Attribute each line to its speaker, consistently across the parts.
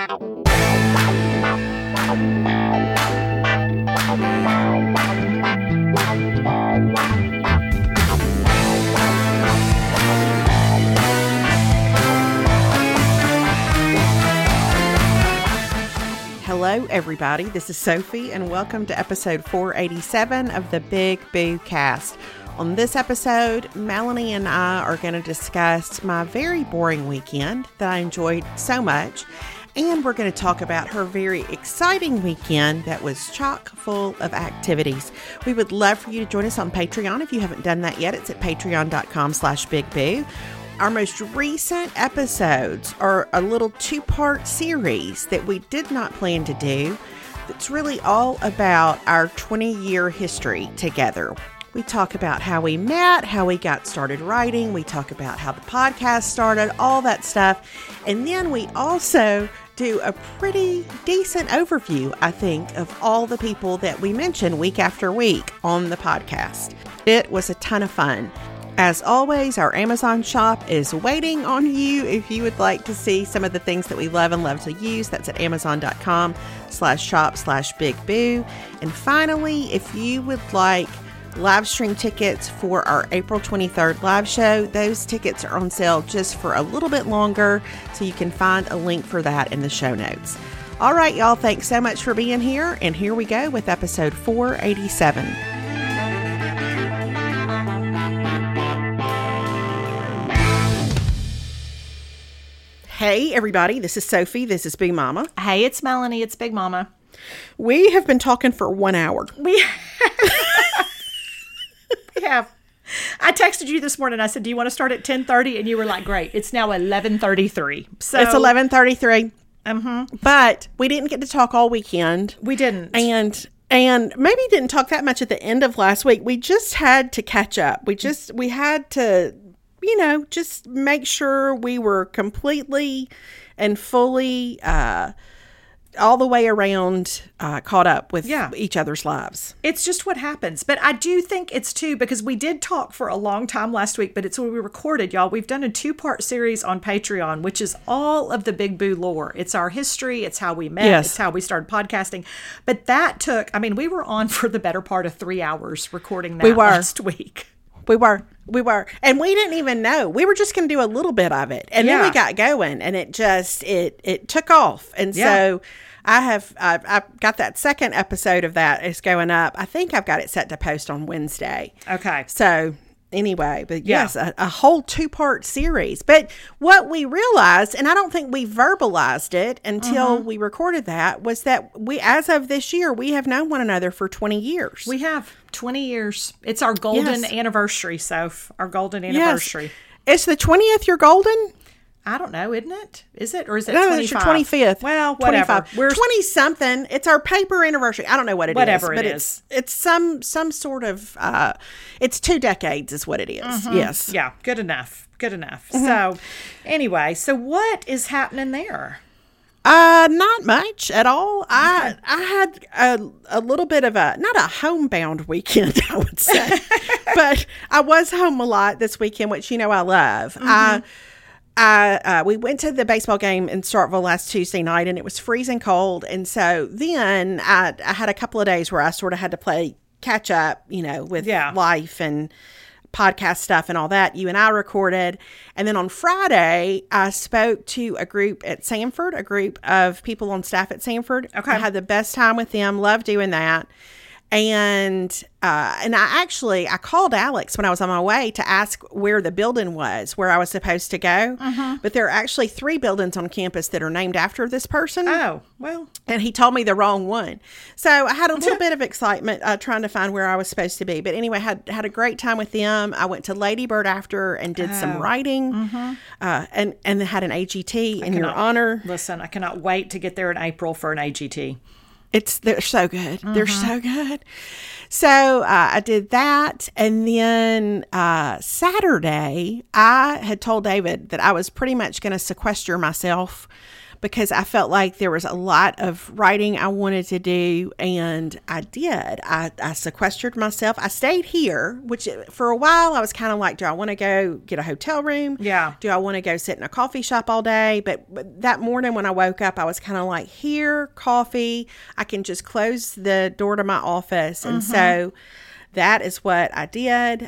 Speaker 1: Hello, everybody. This is Sophie, and welcome to episode 487 of the Big Boo Cast. On this episode, Melanie and I are going to discuss my very boring weekend that I enjoyed so much, and we're going to talk about her very exciting weekend that was chock full of activities. We would love for you to join us on Patreon. If you haven't done that yet, it's at patreon.com/bigboo. Our most recent episodes are a little two-part series that we did not plan to do. It's really all about our 20-year history together. We talk about how we met, how we got started writing. We talk about how the podcast started, all that stuff. And then we also do a pretty decent overview, I think, of all the people that we mention week after week on the podcast. It was a ton of fun. As always, our Amazon shop is waiting on you if you would like to see some of the things that we love and love to use. That's at amazon.com/shop/bigboo. And finally, if you would like live stream tickets for our April 23rd live show, those tickets are on sale just for a little bit longer, so you can find a link for that in the show notes. All right, y'all, thanks so much for being here, and here we go with episode 487. Hey, everybody, this is Sophie. This is Big Mama.
Speaker 2: Hey, it's Melanie. It's Big Mama.
Speaker 1: We have been talking for 1 hour.
Speaker 2: We have. I texted you this morning. I said, do you want to start at 10:30? And you were like, great. It's now 11:33. So
Speaker 1: it's 11:33.
Speaker 2: Mm-hmm.
Speaker 1: But we didn't get to talk all weekend.
Speaker 2: We didn't.
Speaker 1: And maybe didn't talk that much at the end of last week. We just had to catch up. We had to, just make sure we were completely and fully all the way around caught up with each other's lives.
Speaker 2: It's just what happens. But I do think it's too, because we did talk for a long time last week, but it's when we recorded, y'all. We've done a 2-part series on Patreon, which is all of the Big Boo lore. It's our history. It's how we met. Yes. It's how we started podcasting. But that took, we were on for the better part of 3 hours recording that last week.
Speaker 1: We were. And we didn't even know. We were just going to do a little bit of it. And then we got going, and it took off. And so I've got that second episode of that is going up. I think I've got it set to post on Wednesday.
Speaker 2: Okay.
Speaker 1: So anyway, but yes, a whole 2-part series. But what we realized, and I don't think we verbalized it until we recorded that, was that as of this year, we have known one another for 20 years.
Speaker 2: We have 20 years. It's our golden anniversary, Soph. Our golden anniversary.
Speaker 1: Yes. It's the 20th year golden?
Speaker 2: I don't know, isn't it? Is it? Or is it 25?
Speaker 1: No, it's your 25th.
Speaker 2: Well, whatever.
Speaker 1: 25. We're 20-something. It's our paper anniversary. I don't know what it
Speaker 2: whatever
Speaker 1: is.
Speaker 2: Whatever it is.
Speaker 1: It's some sort of, it's 2 decades is what it is. Mm-hmm. Yes.
Speaker 2: Yeah, good enough. Good enough. Mm-hmm. So, anyway, what is happening there?
Speaker 1: Not much at all. I had a little bit of not a homebound weekend, I would say, but I was home a lot this weekend, which I love. Mm-hmm. We went to the baseball game in Starkville last Tuesday night, and it was freezing cold. And so then I had a couple of days where I sort of had to play catch up, with life and podcast stuff and all that. You and I recorded. And then on Friday, I spoke to a group at Sanford, a group of people on staff at Sanford. Okay. I had the best time with them. Love doing that. And I called Alex when I was on my way to ask where the building was, where I was supposed to go. Uh-huh. But there are actually 3 buildings on campus that are named after this person.
Speaker 2: Oh, well.
Speaker 1: And he told me the wrong one. So I had a little bit of excitement trying to find where I was supposed to be. But anyway, had a great time with them. I went to Lady Bird after and did some writing and had an AGT in your honor.
Speaker 2: Listen, I cannot wait to get there in April for an AGT.
Speaker 1: They're so good. Mm-hmm. They're so good. So I did that. And then Saturday, I had told David that I was pretty much going to sequester myself because I felt like there was a lot of writing I wanted to do, and I did. I sequestered myself. I stayed here, which for a while I was kind of like, do I want to go get a hotel room?
Speaker 2: Yeah.
Speaker 1: Do I want to go sit in a coffee shop all day? But that morning when I woke up, I was kind of like, here, coffee. I can just close the door to my office. And so that is what I did.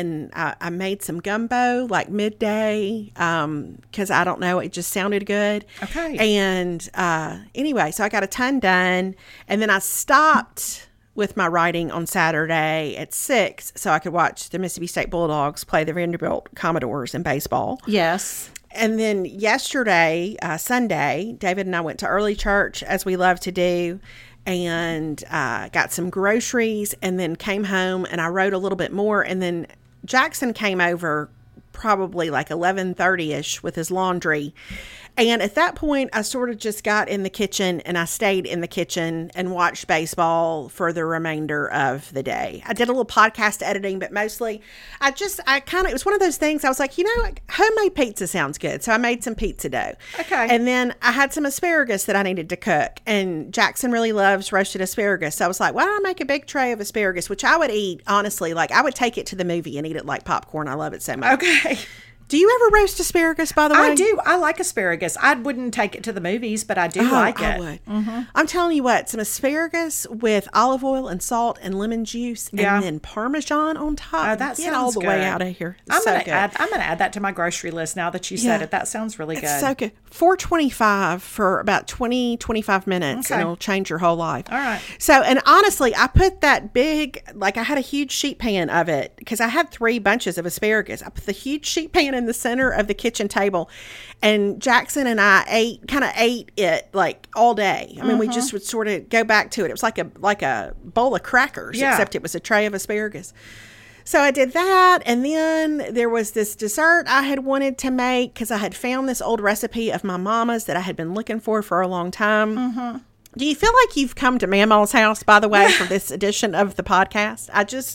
Speaker 1: I made some gumbo like midday because I don't know, it just sounded good.
Speaker 2: Okay.
Speaker 1: And anyway, so I got a ton done. And then I stopped with my writing on Saturday at 6 so I could watch the Mississippi State Bulldogs play the Vanderbilt Commodores in baseball.
Speaker 2: Yes.
Speaker 1: And then yesterday, Sunday, David and I went to early church, as we love to do, and got some groceries, and then came home and I wrote a little bit more. And then Jackson came over probably like 11:30ish with his laundry. And at that point, I sort of just got in the kitchen, and I stayed in the kitchen and watched baseball for the remainder of the day. I did a little podcast editing, but mostly it was one of those things I was like, homemade pizza sounds good. So I made some pizza dough.
Speaker 2: Okay.
Speaker 1: And then I had some asparagus that I needed to cook, and Jackson really loves roasted asparagus. So I was like, why don't I make a big tray of asparagus, which I would eat, honestly, like I would take it to the movie and eat it like popcorn. I love it so much.
Speaker 2: Okay.
Speaker 1: Do you ever roast asparagus, by the way?
Speaker 2: I do. I like asparagus. I wouldn't take it to the movies, but I do like it.
Speaker 1: I would. I'm telling you what, some asparagus with olive oil and salt and lemon juice, and then Parmesan on top.
Speaker 2: Oh, that
Speaker 1: Get all
Speaker 2: sounds
Speaker 1: the
Speaker 2: good.
Speaker 1: way out of here. It's
Speaker 2: I'm
Speaker 1: so
Speaker 2: gonna
Speaker 1: good.
Speaker 2: add that to my grocery list now that you said it. That sounds really good.
Speaker 1: It's so good. $4.25 for about 20-25 minutes, and it'll change your whole life.
Speaker 2: All right.
Speaker 1: So, and honestly, I put that big, like I had a huge sheet pan of it because I had 3 bunches of asparagus. I put the huge sheet pan in the center of the kitchen table, and Jackson and I ate it like all day. I mean, we just would sort of go back to it. It was like a bowl of crackers, except it was a tray of asparagus. So I did that, and then there was this dessert I had wanted to make because I had found this old recipe of my mama's that I had been looking for a long time. Do you feel like you've come to Mama's house, by the way, for this edition of the podcast?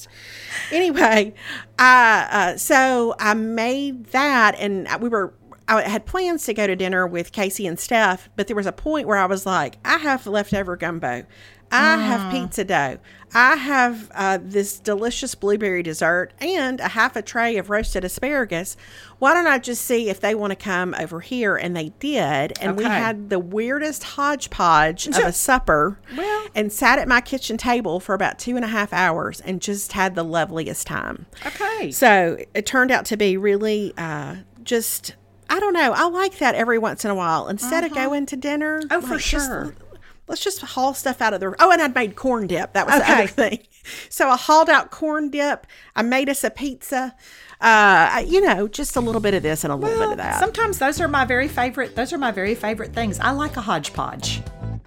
Speaker 1: So I made that, and I had plans to go to dinner with Casey and Steph, but there was a point where I was like, I have leftover gumbo. I have pizza dough. I have this delicious blueberry dessert and a half a tray of roasted asparagus. Why don't I just see if they want to come over here? And they did. And we had the weirdest hodgepodge of a supper and sat at my kitchen table for about 2.5 hours and just had the loveliest time.
Speaker 2: Okay.
Speaker 1: So it turned out to be really I don't know. I like that every once in a while. Instead of going to dinner.
Speaker 2: Oh, for sure.
Speaker 1: Let's just haul stuff out of the... Oh, and I'd made corn dip. That was the other thing. So I hauled out corn dip. I made us a pizza. Just a little bit of this and a little bit of that.
Speaker 2: Sometimes those are my very favorite things. I like a hodgepodge.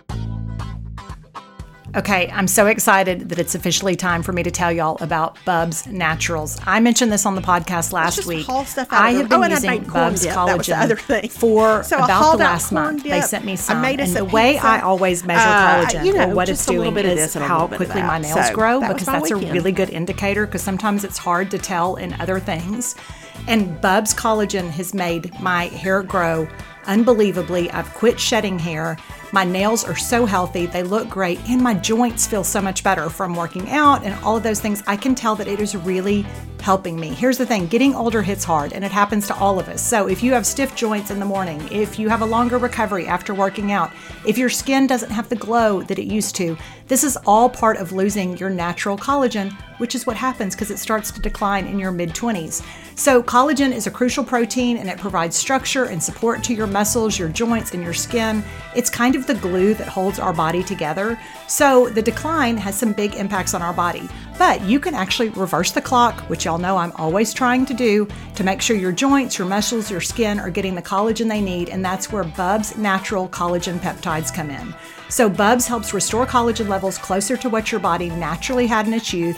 Speaker 2: Okay, I'm so excited that it's officially time for me to tell y'all about Bubs Naturals. I mentioned this on the podcast last week. I have been using Bubs collagen for about the last month. They sent me some, and the way I always measure collagen, or what it's doing, is how quickly my nails grow, because that's a really good indicator, because sometimes it's hard to tell in other things. And Bubs collagen has made my hair grow unbelievably. I've quit shedding hair. My nails are so healthy. They look great. And my joints feel so much better from working out and all of those things. I can tell that it is really helping me. Here's the thing. Getting older hits hard, and it happens to all of us. So if you have stiff joints in the morning, if you have a longer recovery after working out, if your skin doesn't have the glow that it used to, this is all part of losing your natural collagen, which is what happens because it starts to decline in your mid-20s. So collagen is a crucial protein, and it provides structure and support to your muscles, your joints, and your skin. It's kind of the glue that holds our body together. So the decline has some big impacts on our body. But you can actually reverse the clock, which y'all know I'm always trying to do, to make sure your joints, your muscles, your skin are getting the collagen they need, and that's where Bubs Natural Collagen Peptides come in. So Bubs helps restore collagen levels closer to what your body naturally had in its youth.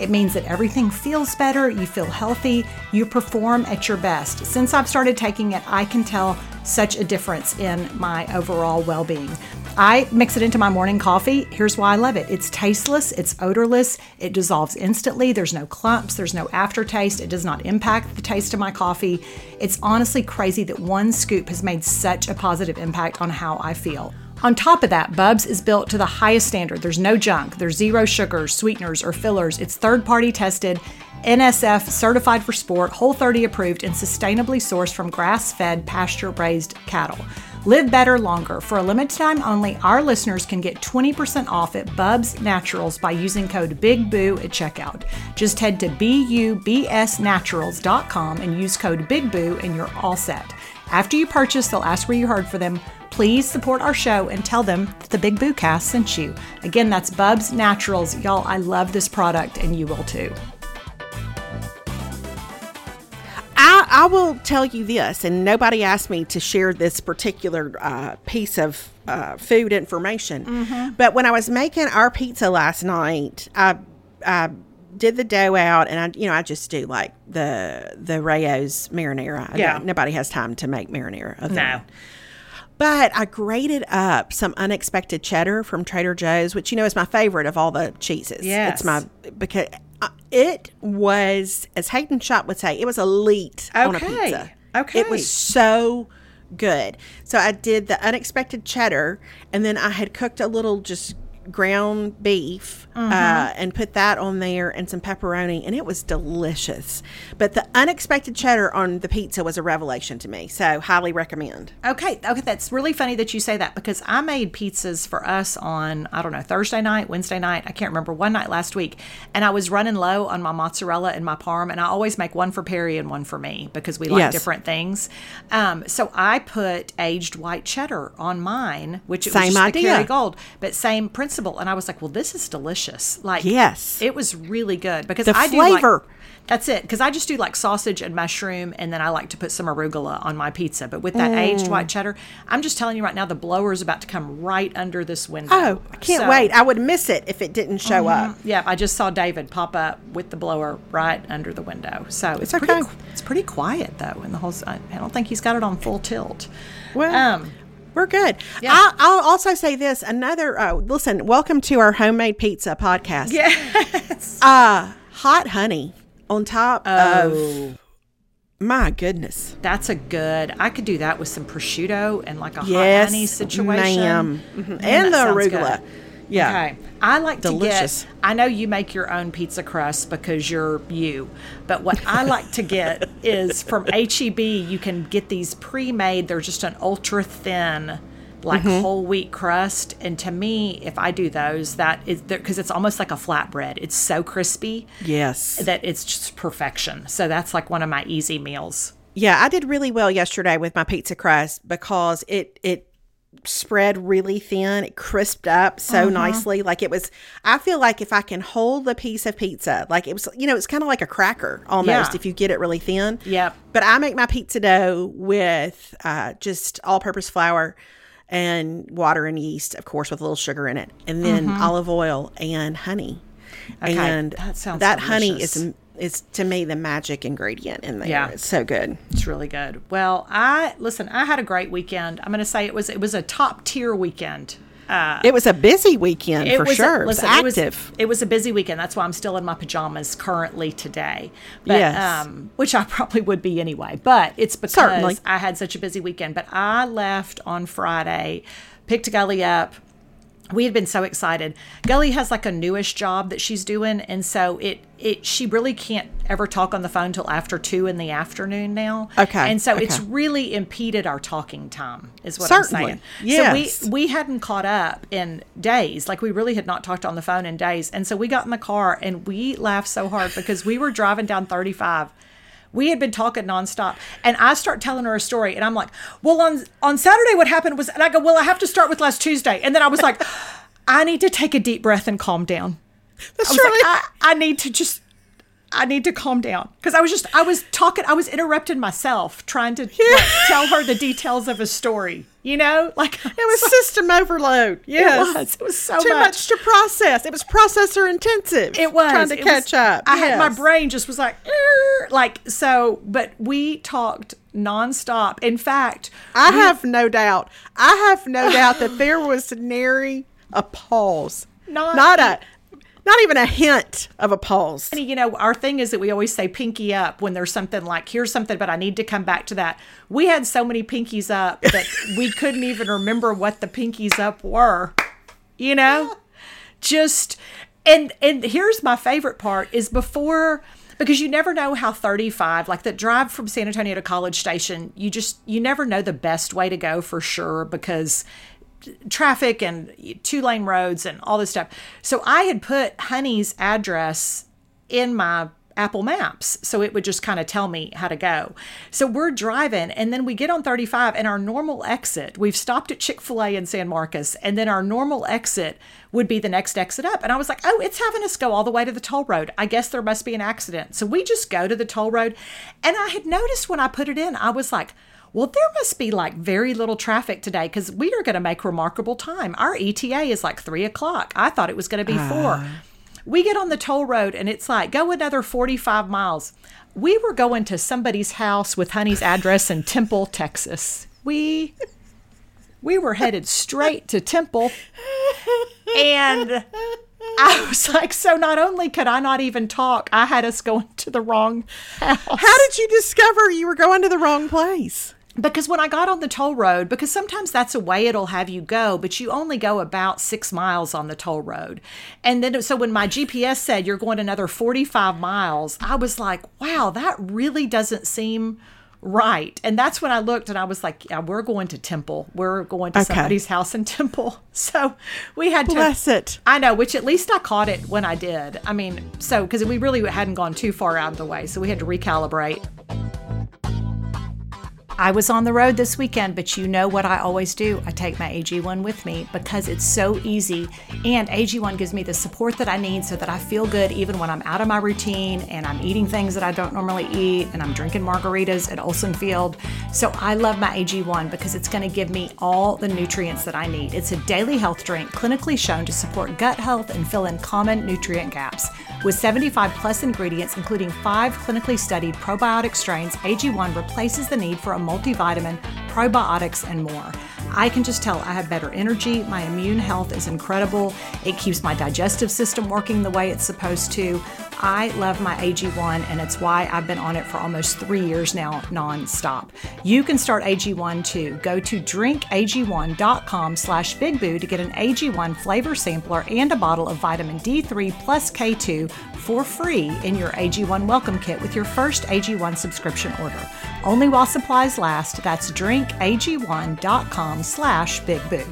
Speaker 2: It means that everything feels better, you feel healthy, you perform at your best. Since I've started taking it, I can tell such a difference in my overall well-being. I mix it into my morning coffee. Here's why I love it. It's tasteless, it's odorless, it dissolves instantly, there's no clumps, there's no aftertaste, it does not impact the taste of my coffee. It's honestly crazy that one scoop has made such a positive impact on how I feel. On top of that, Bubs is built to the highest standard. There's no junk, there's zero sugars, sweeteners, or fillers. It's third-party tested, NSF certified for sport, Whole30 approved, and sustainably sourced from grass-fed, pasture-raised cattle. Live better longer. For a limited time only, our listeners can get 20% off at Bubs Naturals by using code BIGBOO at checkout. Just head to BUBSNaturals.com and use code BIGBOO and you're all set. After you purchase, they'll ask where you heard for them. Please support our show and tell them that the Big Boo Cast sent you. Again, that's Bubs Naturals. Y'all, I love this product and you will too.
Speaker 1: I will tell you this, and nobody asked me to share this particular piece of food information, but when I was making our pizza last night, I did the dough out, and I just do like the Rayo's marinara. Nobody has time to make marinara.
Speaker 2: No.
Speaker 1: But I grated up some unexpected cheddar from Trader Joe's, which is my favorite of all the cheeses.
Speaker 2: Yes.
Speaker 1: Because it was, as Hayden Shop would say, it was elite on a pizza.
Speaker 2: Okay.
Speaker 1: It was so good. So I did the unexpected cheddar, and then I had cooked a little just ground beef and put that on there and some pepperoni, and it was delicious. But the unexpected cheddar on the pizza was a revelation to me, so highly recommend.
Speaker 2: Okay, that's really funny that you say that, because I made pizzas for us on, Thursday night, Wednesday night, I can't remember, one night last week, and I was running low on my mozzarella and my parm, and I always make one for Perry and one for me because we like different things. So I put aged white cheddar on mine, which it was
Speaker 1: same
Speaker 2: just
Speaker 1: idea.
Speaker 2: the Kerrygold, but same principle. And I was like, well, this is delicious. Like,
Speaker 1: yes,
Speaker 2: it was really good because
Speaker 1: the
Speaker 2: I
Speaker 1: flavor.
Speaker 2: Do that's it. Because I just do like sausage and mushroom, and then I like to put some arugula on my pizza. But with that aged white cheddar, I'm just telling you right now, the blower is about to come right under this window.
Speaker 1: Oh, I can't wait. I would miss it if it didn't show up.
Speaker 2: Yeah, I just saw David pop up with the blower right under the window. So it's
Speaker 1: okay.
Speaker 2: It's pretty quiet though in the whole. I don't think he's got it on full tilt.
Speaker 1: Well. We're good.
Speaker 2: Yeah.
Speaker 1: I'll also say this. Listen, welcome to our homemade pizza podcast.
Speaker 2: Yes.
Speaker 1: Hot honey on top of, my goodness.
Speaker 2: That's I could do that with some prosciutto and like a hot honey situation.
Speaker 1: Ma'am. Mm-hmm. And the arugula.
Speaker 2: Good.
Speaker 1: Yeah.
Speaker 2: Okay. I like
Speaker 1: delicious.
Speaker 2: to get, I know you make your own pizza crust because you're you, but what I like to get is from H-E-B, you can get these pre-made, they're just an ultra thin, like whole wheat crust. And to me, if I do those, that is, because it's almost like a flatbread. It's so crispy.
Speaker 1: Yes.
Speaker 2: That it's just perfection. So that's like one of my easy meals.
Speaker 1: Yeah, I did really well yesterday with my pizza crust because it spread really thin. It crisped up so nicely. Like it was, I feel like if I can hold a piece of pizza, like it was, it's kind of like a cracker almost if you get it really thin.
Speaker 2: Yep.
Speaker 1: But I make my pizza dough with just all-purpose flour and water and yeast, of course, with a little sugar in it, and then olive oil and honey.
Speaker 2: Okay,
Speaker 1: and
Speaker 2: that sounds
Speaker 1: honey
Speaker 2: delicious.
Speaker 1: is to me the magic ingredient in there.
Speaker 2: Yeah.
Speaker 1: It's so good.
Speaker 2: It's really good. Well, I had a great weekend. I'm going to say it was a top tier weekend.
Speaker 1: It was a busy weekend for sure. It was active.
Speaker 2: It was a busy weekend. That's why I'm still in my pajamas currently today. But,
Speaker 1: yes.
Speaker 2: Which I probably would be anyway. But it's because
Speaker 1: Certainly.
Speaker 2: I had such a busy weekend. But I left on Friday, picked Gully up. We had been so excited. Gully has like a newish job that she's doing, and so she really can't ever talk on the phone till after 2 in the afternoon now.
Speaker 1: Okay.
Speaker 2: And so it's really impeded our talking time, is what
Speaker 1: Certainly.
Speaker 2: I'm saying.
Speaker 1: Yes.
Speaker 2: So we hadn't caught up in days. Like we really had not talked on the phone in days. And so we got in the car and we laughed so hard because we were driving down 35. We had been talking nonstop, and I start telling her a story, and I'm like, well, on Saturday what happened was, and I go, well, I have to start with last Tuesday. And then I was like, I need to take a deep breath and calm down.
Speaker 1: That's
Speaker 2: I was
Speaker 1: really...
Speaker 2: like, I need to just, I need to calm down. Because I was interrupting myself trying to tell her the details of a story. You know, like
Speaker 1: it was system overload. Yes,
Speaker 2: it was so
Speaker 1: too much to process. It was processor intensive.
Speaker 2: It was
Speaker 1: trying to catch up.
Speaker 2: I had my brain just was like so. But we talked nonstop. In fact,
Speaker 1: I have no doubt that there was nary a pause. Not even a hint of a pause.
Speaker 2: And, you know, our thing is that we always say pinky up when there's something like, here's something, but I need to come back to that. We had so many pinkies up that we couldn't even remember what the pinkies up were, you know? Just, and here's my favorite part is because you never know how 35, like the drive from San Antonio to College Station, you never know the best way to go for sure because traffic and 2-lane roads and all this stuff. So I had put Honey's address in my Apple Maps so it would just kind of tell me how to go. So we're driving and then we get on 35 and our normal exit, we've stopped at Chick-fil-A in San Marcos, and then our normal exit would be the next exit up. And I was like, oh, it's having us go all the way to the toll road. I guess there must be an accident. So we just go to the toll road. And I had noticed when I put it in, I was like, well, there must be like very little traffic today because we are going to make remarkable time. Our ETA is like 3:00. I thought it was going to be 4. We get on the toll road and it's like, go another 45 miles. We were going to somebody's house with Honey's address in Temple, Texas. We were headed straight to Temple. And I was like, so not only could I not even talk, I had us going to the wrong house.
Speaker 1: How did you discover you were going to the wrong place?
Speaker 2: Because when I got on the toll road, because sometimes that's a way it'll have you go, but you only go about 6 miles on the toll road. And then, so when my GPS said you're going another 45 miles, I was like, wow, that really doesn't seem right. And that's when I looked and I was like, yeah, we're going to Temple. We're going to somebody's house in Temple. So we had to.
Speaker 1: Bless it.
Speaker 2: I know, which at least I caught it when I did. I mean, so, because we really hadn't gone too far out of the way. So we had to recalibrate. I was on the road this weekend, but you know what I always do? I take my AG1 with me because it's so easy, and AG1 gives me the support that I need so that I feel good even when I'm out of my routine and I'm eating things that I don't normally eat and I'm drinking margaritas at Olsen Field. So I love my AG1 because it's going to give me all the nutrients that I need. It's a daily health drink clinically shown to support gut health and fill in common nutrient gaps. With 75 plus ingredients, including 5 clinically studied probiotic strains, AG1 replaces the need for a multivitamin, probiotics, and more. I can just tell I have better energy. My immune health is incredible. It keeps my digestive system working the way it's supposed to. I love my AG1, and it's why I've been on it for almost 3 years now, nonstop. You can start AG1 too. Go to drinkag1.com/bigboo to get an AG1 flavor sampler and a bottle of vitamin D3 plus K2 for free in your AG1 welcome kit with your first AG1 subscription order. Only while supplies last. That's drinkag1.com/bigboo.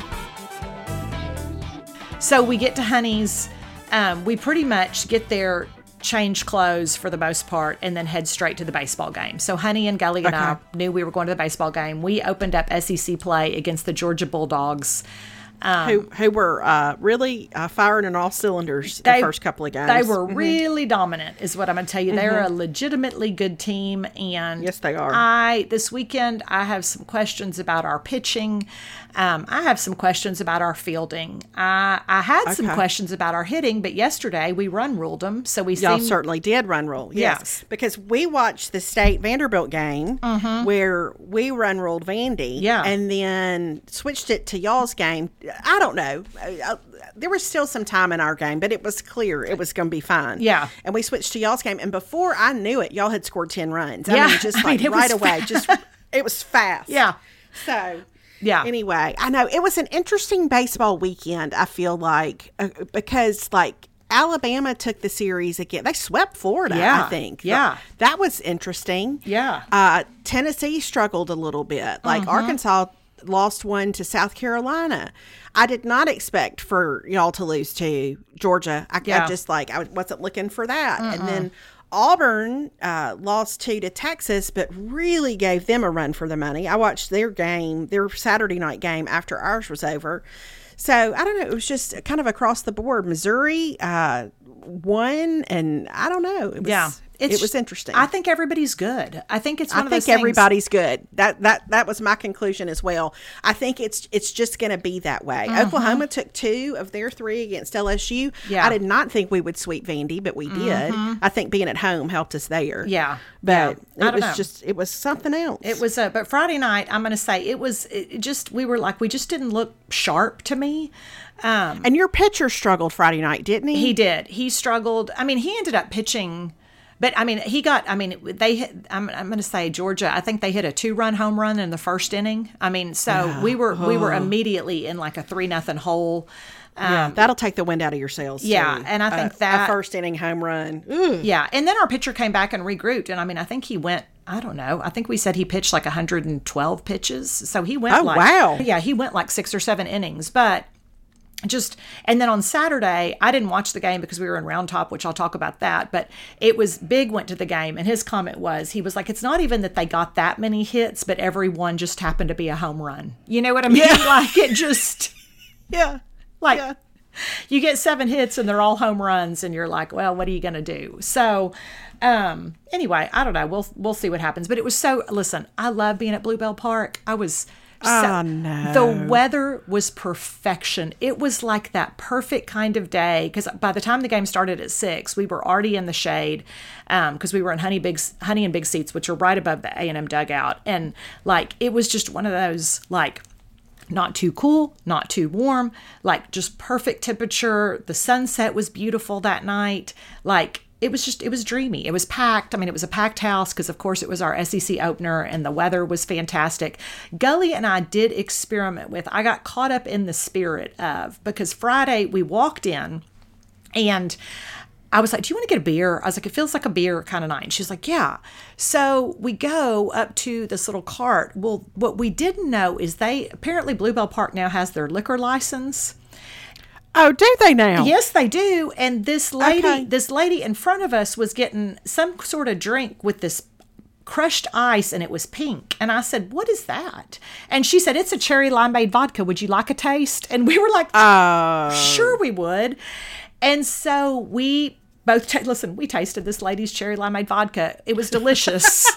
Speaker 2: So we get to Honey's. We pretty much get there, change clothes for the most part, and then head straight to the baseball game. So Honey and Gully and I knew we were going to the baseball game. We opened up SEC play against the Georgia Bulldogs.
Speaker 1: Who were really firing on all cylinders the first couple of games.
Speaker 2: They were really dominant, is what I'm going to tell you. They're a legitimately good team. And
Speaker 1: yes, they are.
Speaker 2: This weekend, I have some questions about our pitching. I have some questions about our fielding. I had some questions about our hitting, but yesterday we run ruled them. So
Speaker 1: y'all certainly did run rule. Yes. Because we watched the State Vanderbilt game where we run ruled Vandy and then switched it to y'all's game. I don't know. There was still some time in our game, but it was clear it was going to be fine. Yeah. And we switched to y'all's game. And before I knew it, y'all had scored 10 runs. I mean, just like right away. It was fast. Yeah. So, anyway, I know it was an interesting baseball weekend, I feel like, because like Alabama took the series again. They swept Florida, I think. Yeah. That was interesting. Yeah. Tennessee struggled a little bit. Like Arkansas lost one to South Carolina. I did not expect for y'all to lose to Georgia. I wasn't looking for that. And then Auburn lost 2 to Texas, but really gave them a run for the money. I watched their game, their Saturday night game after ours was over. So I don't know. It was just kind of across the board. Missouri won, and I don't know. It was interesting.
Speaker 2: I think everybody's good. I think it's one of those
Speaker 1: think
Speaker 2: things.
Speaker 1: everybody's good. That was my conclusion as well. I think it's just going to be that way. Oklahoma took 2 of their 3 against LSU.
Speaker 2: Yeah.
Speaker 1: I did not think we would sweep Vandy, but we did. I think being at home helped us there.
Speaker 2: Yeah.
Speaker 1: But
Speaker 2: I
Speaker 1: it
Speaker 2: don't
Speaker 1: was
Speaker 2: know.
Speaker 1: it was something else.
Speaker 2: It was, but Friday night, I'm going to say we just didn't look sharp to me.
Speaker 1: And your pitcher struggled Friday night, didn't he?
Speaker 2: He did. He struggled. I mean, he ended up pitching, but I mean, I'm going to say Georgia, I think they hit a 2-run home run in the first inning. I mean, so we were immediately in like a 3-0 hole.
Speaker 1: That'll take the wind out of your sails.
Speaker 2: Yeah,
Speaker 1: too.
Speaker 2: and I think that
Speaker 1: a first inning home run. Ugh.
Speaker 2: Yeah, and then our pitcher came back and regrouped, and I mean, I think he went. I don't know. I think we said he pitched like 112 pitches, so he went.
Speaker 1: Oh, wow.
Speaker 2: Yeah, he went like 6 or 7 innings, but. And then on Saturday, I didn't watch the game because we were in Round Top, which I'll talk about that. But it was Big went to the game, and his comment was, he was like, it's not even that they got that many hits, but every one just happened to be a home run. You know what I mean?
Speaker 1: Yeah.
Speaker 2: Like it just,
Speaker 1: Yeah.
Speaker 2: like
Speaker 1: Yeah.
Speaker 2: you get 7 hits and they're all home runs, and you're like, well, what are you going to do? So anyway, I don't know. We'll see what happens. But it was listen, I love being at Bluebell Park.
Speaker 1: No.
Speaker 2: The weather was perfection. It was like that perfect kind of day, because by the time the game started at 6, we were already in the shade, because we were in Honey and Big seats, which are right above the A&M dugout. And like, it was just one of those, like, not too cool, not too warm, like just perfect temperature. The sunset was beautiful that night. Like, it was dreamy. It was packed. I mean, it was a packed house because, of course, it was our SEC opener and the weather was fantastic. Gully and I did experiment with, I got caught up in the spirit of, because Friday we walked in and I was like, do you want to get a beer? I was like, it feels like a beer kind of night. And she's like, yeah. So we go up to this little cart. Well, what we didn't know is apparently Bluebell Park now has their liquor license.
Speaker 1: Oh, do they now?
Speaker 2: Yes, they do. And this lady in front of us was getting some sort of drink with this crushed ice, and it was pink. And I said, what is that? And she said, it's a cherry limeade vodka. Would you like a taste? And we were like, sure we would. And so we both, we tasted this lady's cherry limeade vodka. It was delicious.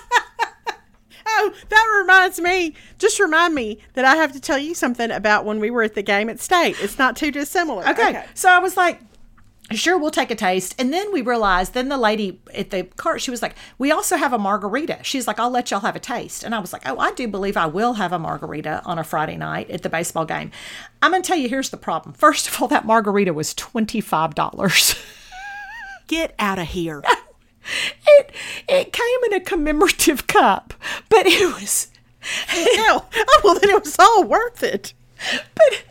Speaker 1: Oh, that reminds me. Just remind me that I have to tell you something about when we were at the game at State. It's not too dissimilar.
Speaker 2: Okay. So I was like, sure, we'll take a taste. And then we realized, then the lady at the cart, she was like, we also have a margarita. She's like, I'll let y'all have a taste. And I was like, oh, I do believe I will have a margarita on a Friday night at the baseball game. I'm going to tell you, here's the problem. First of all, that margarita was $25.
Speaker 1: Get out of here.
Speaker 2: It came in a commemorative cup, but it was...
Speaker 1: Hell, well, then it was all worth it.
Speaker 2: But...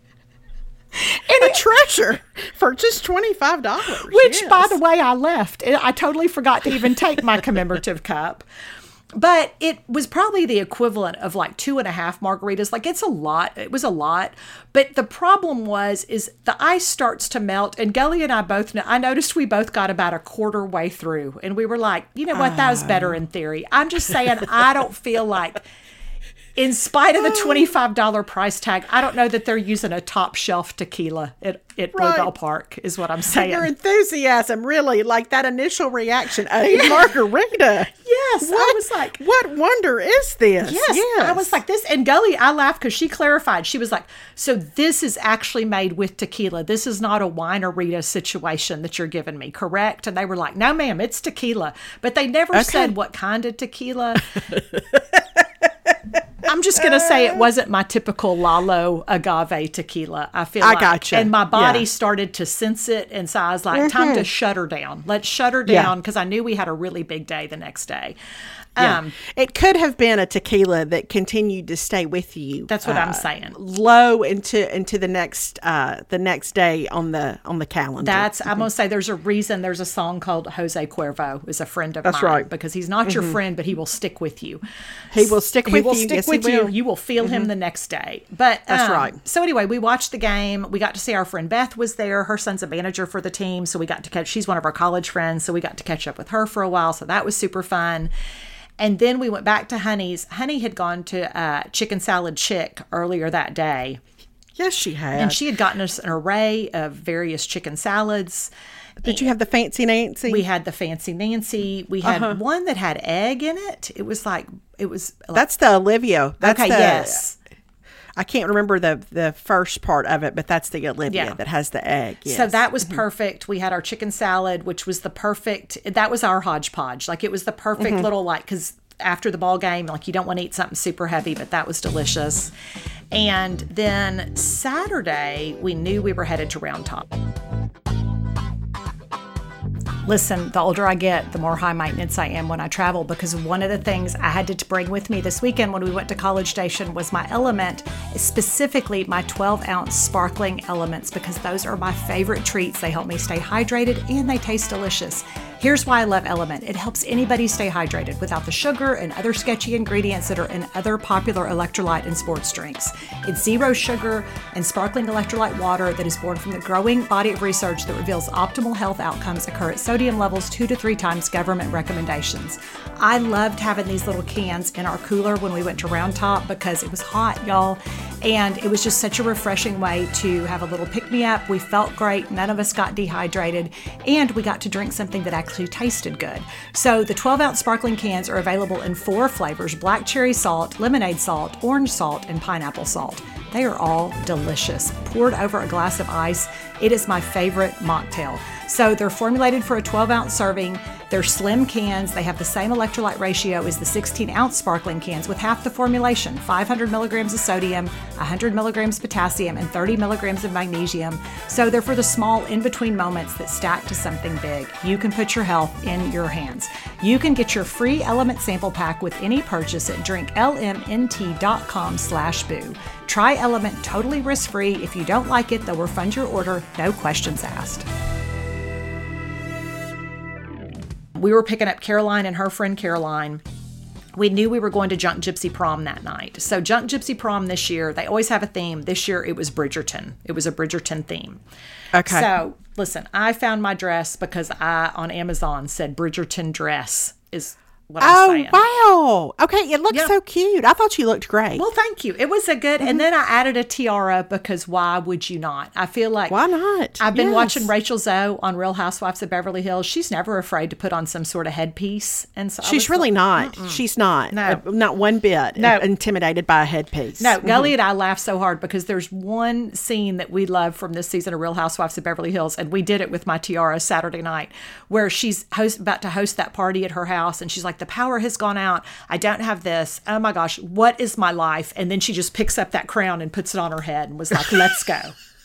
Speaker 1: And a treasure for just $25.
Speaker 2: Which, by the way, I left. I totally forgot to even take my commemorative cup. But it was probably the equivalent of like 2.5 margaritas. Like, it's a lot. It was a lot. But the problem is the ice starts to melt. And Gully and I both know. I noticed we both got about a quarter way through. And we were like, you know what? That was better in theory. I'm just saying, I don't feel like... In spite of the $25 price tag, I don't know that they're using a top shelf tequila at Bluebell Park, is what I'm saying.
Speaker 1: Your enthusiasm, really, like that initial reaction, a margarita.
Speaker 2: Yes. I was like,
Speaker 1: what wonder is this?
Speaker 2: Yes. I was like, this. And Gully, I laughed because she clarified. She was like, so this is actually made with tequila. This is not a wine-a-rita situation that you're giving me, correct? And they were like, no, ma'am, it's tequila. But they never said what kind of tequila. I'm just going to say it wasn't my typical Lalo agave tequila. I feel like.
Speaker 1: I gotcha.
Speaker 2: And my body started to sense it. And so I was like, time to shut her down. Let's shut her down, because I knew we had a really big day the next day.
Speaker 1: It could have been a tequila that continued to stay with you.
Speaker 2: That's what I'm saying.
Speaker 1: Low into the next day on the calendar.
Speaker 2: I'm gonna say there's a reason. There's a song called Jose Cuervo is a friend of mine.
Speaker 1: That's right.
Speaker 2: Because he's not your friend, but he will stick with you.
Speaker 1: He will stick with you.
Speaker 2: He will stick with you. You will feel him the next day. But
Speaker 1: that's right.
Speaker 2: So anyway, we watched the game. We got to see our friend Beth was there. Her son's a manager for the team, so we got to she's one of our college friends, so we got to catch up with her for a while. So that was super fun. And then we went back to Honey's. Honey had gone to Chicken Salad Chick earlier that day.
Speaker 1: Yes, she had.
Speaker 2: And she had gotten us an array of various chicken salads.
Speaker 1: Did you have the Fancy Nancy?
Speaker 2: We had the Fancy Nancy. We had one that had egg in it. It was like
Speaker 1: that's the Olivia. That's
Speaker 2: okay, yes.
Speaker 1: I can't remember the first part of it, but that's the Olivia that has the egg. Yes.
Speaker 2: So that was perfect. We had our chicken salad, which was that was our hodgepodge. Like it was the perfect little, like, because after the ball game, like you don't want to eat something super heavy, but that was delicious. And then Saturday, we knew we were headed to Round Top. Listen, the older I get, the more high maintenance I am when I travel, because one of the things I had to bring with me this weekend when we went to College Station was my Element, specifically my 12-ounce sparkling Elements, because those are my favorite treats. They help me stay hydrated and they taste delicious. Here's why I love Element. It helps anybody stay hydrated without the sugar and other sketchy ingredients that are in other popular electrolyte and sports drinks. It's zero sugar and sparkling electrolyte water that is born from the growing body of research that reveals optimal health outcomes occur at sodium levels 2 to 3 times government recommendations. I loved having these little cans in our cooler when we went to Round Top because it was hot, y'all. And it was just such a refreshing way to have a little pick-me-up. We felt great. None of us got dehydrated. And we got to drink something that actually tasted good. So the 12-ounce sparkling cans are available in 4 flavors: black cherry salt, lemonade salt, orange salt, and pineapple salt. They are all delicious. Poured over a glass of ice, it is my favorite mocktail. So they're formulated for a 12-ounce serving. They're slim cans. They have the same electrolyte ratio as the 16-ounce sparkling cans with half the formulation: 500 milligrams of sodium, 100 milligrams potassium, and 30 milligrams of magnesium. So they're for the small in-between moments that stack to something big. You can put your health in your hands. You can get your free Element sample pack with any purchase at drinklmnt.com/boo. Try Element totally risk-free. If you don't like it, they'll refund your order, no questions asked. We were picking up Caroline and her friend Caroline. We knew we were going to Junk Gypsy Prom that night. So Junk Gypsy Prom this year, they always have a theme. This year it was Bridgerton. It was a Bridgerton theme.
Speaker 1: Okay.
Speaker 2: So listen, I found my dress because I, on Amazon, said Bridgerton dress is what I'm saying.
Speaker 1: Oh, wow. Okay, it looks so cute. I thought you looked great.
Speaker 2: Well, thank you. It was a good, and then I added a tiara because why would you not? I feel like,
Speaker 1: why not?
Speaker 2: I've been watching Rachel Zoe on Real Housewives of Beverly Hills. She's never afraid to put on some sort of headpiece. And so
Speaker 1: she's really not. She's not.
Speaker 2: No.
Speaker 1: Not one bit intimidated by a headpiece.
Speaker 2: No, Gully and I laughed so hard because there's one scene that we love from this season of Real Housewives of Beverly Hills, and we did it with my tiara Saturday night, where she's about to host that party at her house, and she's like, the power has gone out. I don't have this. Oh my gosh, what is my life? And then she just picks up that crown and puts it on her head and was like, let's go.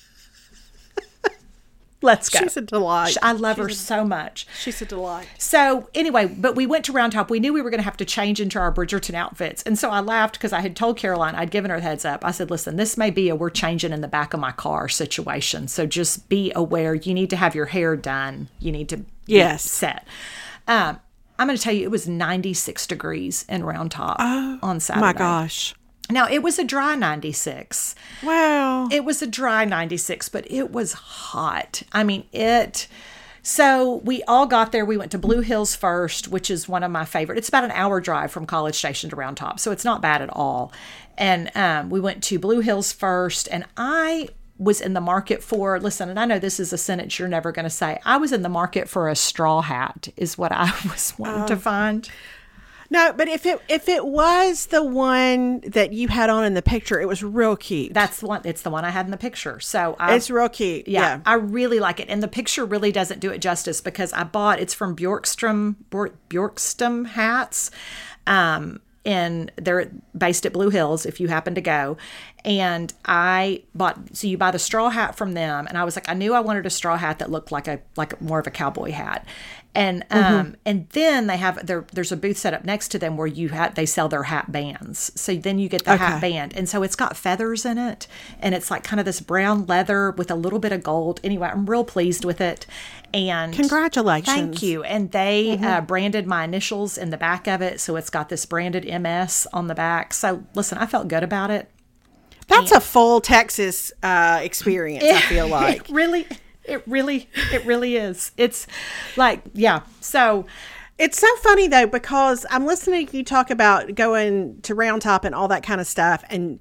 Speaker 2: Let's go.
Speaker 1: She's a delight.
Speaker 2: I love her so much.
Speaker 1: She's a delight.
Speaker 2: So anyway, but we went to Round Top. We knew we were going to have to change into our Bridgerton outfits. And so I laughed because I had told Caroline, I'd given her the heads up. I said, listen, this may be a we're changing in the back of my car situation. So just be aware. You need to have your hair done. You need to be set. I'm going to tell you, it was 96 degrees in Round Top on Saturday.
Speaker 1: My gosh.
Speaker 2: Now, it was a dry 96.
Speaker 1: Wow.
Speaker 2: It was a dry 96, but it was hot. I mean, So we all got there. We went to Blue Hills first, which is one of my favorite. It's about an hour drive from College Station to Round Top, so it's not bad at all. And we went to Blue Hills first, and I was in the market for, listen, and I know this is a sentence you're never going to say, I was in the market for a straw hat is what I was wanting to find.
Speaker 1: No, but if it was the one that you had on in the picture, it was real cute.
Speaker 2: That's the one. It's the one I had in the picture. So
Speaker 1: it's real cute. Yeah,
Speaker 2: I really like it, and the picture really doesn't do it justice because it's from Bjorkstrom hats. And they're based at Blue Hills if you happen to go. And so you buy the straw hat from them. And I was like, I knew I wanted a straw hat that looked like more of a cowboy hat. And and then they have there's a booth set up next to them where they sell their hat bands. So then you get the hat band, and so it's got feathers in it, and it's like kind of this brown leather with a little bit of gold. Anyway, I'm real pleased with it. And
Speaker 1: congratulations!
Speaker 2: Thank you. And they branded my initials in the back of it, so it's got this branded MS on the back. So listen, I felt good about it.
Speaker 1: That's a full Texas experience. I feel like
Speaker 2: It really is. It's like, yeah. So
Speaker 1: it's so funny though, because I'm listening to you talk about going to Round Top and all that kind of stuff. And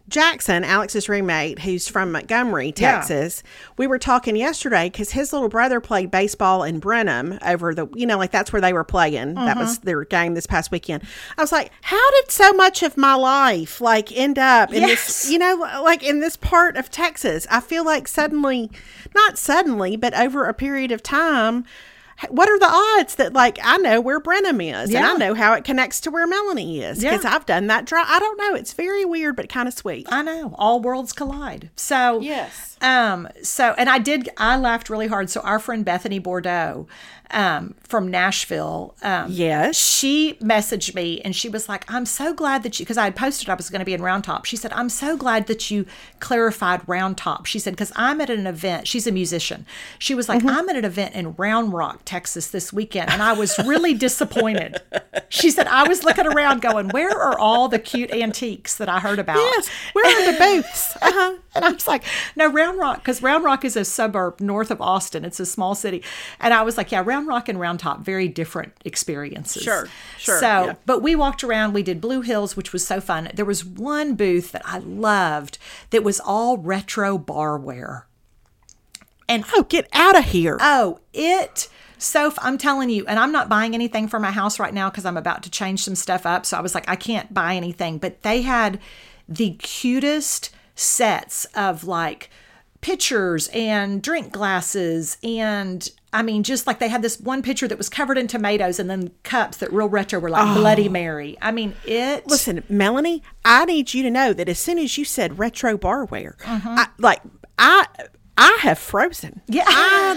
Speaker 1: Jackson, Alex's roommate, who's from Montgomery, Texas, we were talking yesterday because his little brother played baseball in Brenham over the, like that's where they were playing. That was their game this past weekend. I was like, how did so much of my life end up in this, in this part of Texas? I feel like not suddenly, but over a period of time, what are the odds that I know where Brenham is and I know how it connects to where Melanie is because I've done that drive. I don't know. It's very weird, but kind of sweet.
Speaker 2: I know. All worlds collide. So,
Speaker 1: yes.
Speaker 2: And I laughed really hard. So our friend Bethany Bordeaux, from Nashville, she messaged me and she was like, I'm so glad that because I had posted I was going to be in Round Top. She said, I'm so glad that you clarified Round Top. She said, because I'm at an event. She's a musician. She was like, I'm at an event in Round Rock, Texas this weekend. And I was really disappointed. She said, I was looking around going, where are all the cute antiques that I heard about?
Speaker 1: Yes. Where are the booths?
Speaker 2: And I was like, no, Round Rock, because Round Rock is a suburb north of Austin. It's a small city. And I was like, yeah, Round Rock and Round Top, very different experiences.
Speaker 1: Sure.
Speaker 2: So, but we walked around, we did Blue Hills, which was so fun. There was one booth that I loved that was all retro barware. And
Speaker 1: get out of here.
Speaker 2: So I'm telling you, and I'm not buying anything for my house right now because I'm about to change some stuff up. So I was like, I can't buy anything. But they had the cutest sets of pitchers and drink glasses. And I mean, just they had this one pitcher that was covered in tomatoes and then cups that real retro were Bloody Mary. I mean,
Speaker 1: Listen, Melanie, I need you to know that as soon as you said retro barware, I have frozen.
Speaker 2: Yeah.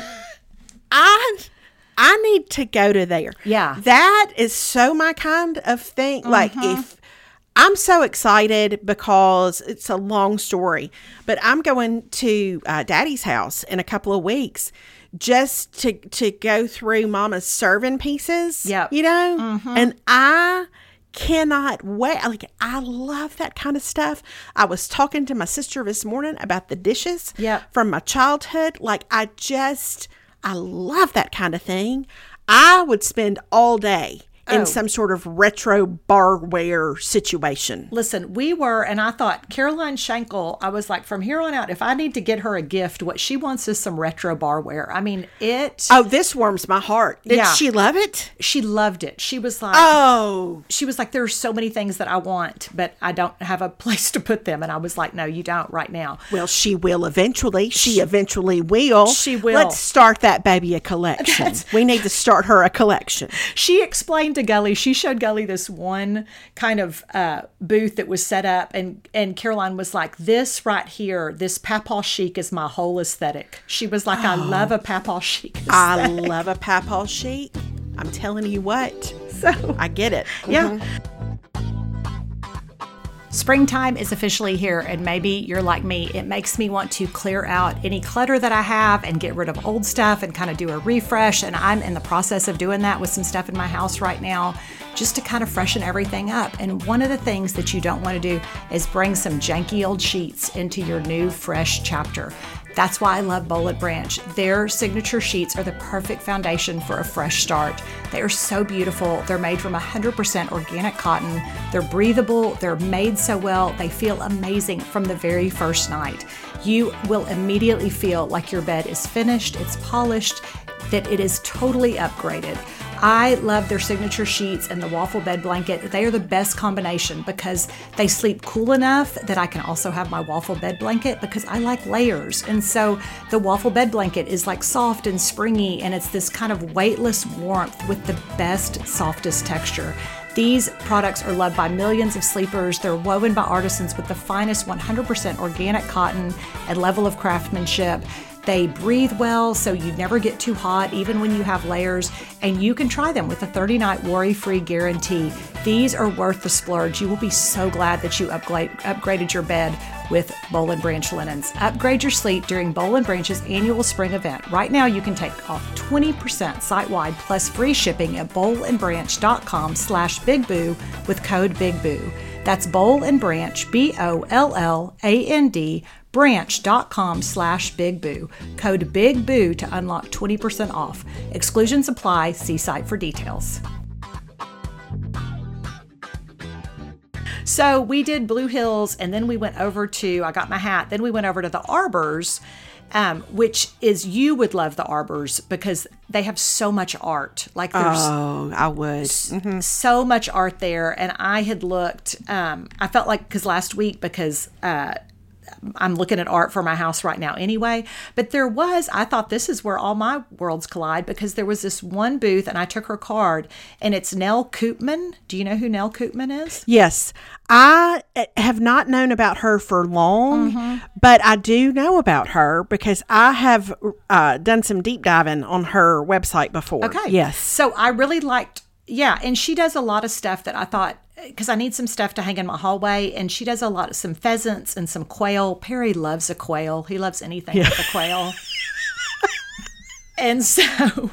Speaker 1: I need to go to there.
Speaker 2: Yeah.
Speaker 1: That is so my kind of thing. If I'm so excited because it's a long story, but I'm going to Daddy's house in a couple of weeks just to go through Mama's serving pieces.
Speaker 2: Yep.
Speaker 1: And I cannot wait. I love that kind of stuff. I was talking to my sister this morning about the dishes from my childhood. I love that kind of thing. I would spend all day in some sort of retro barware situation.
Speaker 2: Listen, and I thought Caroline Schenkel, I was like, from here on out, if I need to get her a gift, what she wants is some retro barware. I mean,
Speaker 1: this warms my heart. Did she love it?
Speaker 2: She loved it. She was like, there are so many things that I want, but I don't have a place to put them. And I was like, no, you don't right now.
Speaker 1: Well, she will eventually. She eventually will.
Speaker 2: She will.
Speaker 1: Let's start that baby a collection. We need to start her a collection.
Speaker 2: She explained to Gully, she showed Gully this one kind of booth that was set up, and Caroline was like, this right here, this Papaw Chic is my whole aesthetic. She was like, I love a Papaw Chic aesthetic.
Speaker 1: I love a Papaw Chic. I'm telling you what.
Speaker 2: So
Speaker 1: I get it.
Speaker 2: Yeah. Springtime is officially here, and maybe you're like me. It makes me want to clear out any clutter that I have and get rid of old stuff and kind of do a refresh. And I'm in the process of doing that with some stuff in my house right now, just to kind of freshen everything up. And one of the things that you don't want to do is bring some janky old sheets into your new, fresh chapter. That's why I love Boll & Branch. Their signature sheets are the perfect foundation for a fresh start. They are so beautiful. They're made from 100% organic cotton. They're breathable. They're made so well. They feel amazing from the very first night. You will immediately feel like your bed is finished, it's polished, that it is totally upgraded. I love their signature sheets and the waffle bed blanket. They are the best combination because they sleep cool enough that I can also have my waffle bed blanket because I like layers. And so the waffle bed blanket is soft and springy, and it's this kind of weightless warmth with the best, softest texture. These products are loved by millions of sleepers. They're woven by artisans with the finest 100% organic cotton and level of craftsmanship. They breathe well, so you never get too hot, even when you have layers, and you can try them with a 30-night worry-free guarantee. These are worth the splurge. You will be so glad that you upgraded your bed with Boll & Branch linens. Upgrade your sleep during Boll & Branch's annual spring event. Right now, you can take off 20% site-wide plus free shipping at bollandbranch.com/bigboo with code BIGBOO. That's Boll & Branch, BOLLAND, branch.com/bigboo. Code BIGBOO to unlock 20% off. Exclusions apply. See site for details. So we did Blue Hills, and then we went over to, I got my hat, then we went over to the Arbors, which is, you would love the Arbors because they have so much art. Like there's
Speaker 1: I would.
Speaker 2: so much art there. And I had looked, I felt like, because last week, because I'm looking at art for my house right now anyway, but I thought this is where all my worlds collide, because there was this one booth and I took her card, and it's Nell Koopman. Do you know who Nell Koopman is?
Speaker 1: Yes. I have not known about her for long, but I do know about her because I have done some deep diving on her website before.
Speaker 2: Okay.
Speaker 1: Yes.
Speaker 2: So I really liked, and she does a lot of stuff that I thought, because I need some stuff to hang in my hallway, and she does some pheasants and some quail. Perry loves a quail. He loves anything with a quail. And so